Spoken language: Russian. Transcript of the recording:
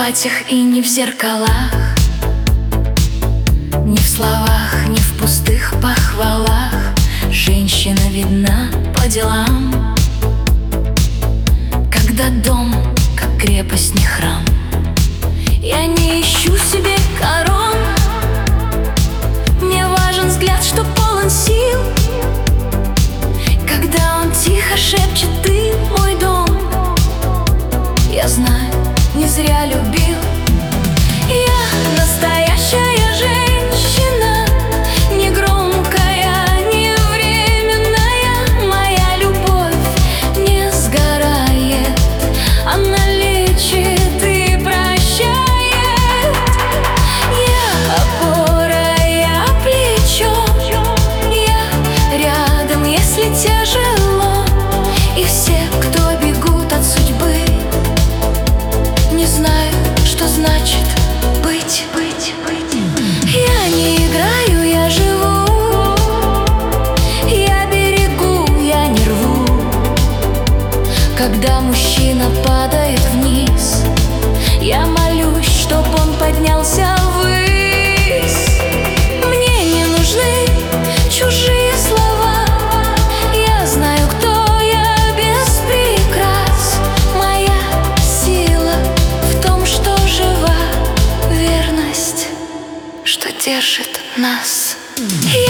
платьях и не в зеркалах, не в словах, не в пустых похвалах. Женщина видна по делам, когда дом, как крепость, не храм. Я не ищу себе корон, мне важен взгляд, что полон сил, когда он тихо шепчет: ты мой дом. Я знаю, не зря любил. Я настоящая женщина, не громкая, не временная. Моя любовь не сгорает, она лечит и прощает. Я опора, я плечо, я рядом, если тяжело. И все, кто бегут от судьбы, не знаю, что значит быть. Я не играю, я живу, я берегу, я не рву. Когда мужчина падает вниз, я молюсь, чтоб он поднялся ввысь. Мне не нужны чужие слова, я знаю, кто я без прикрас. Моя сила в том, что жива верность, что держит нас.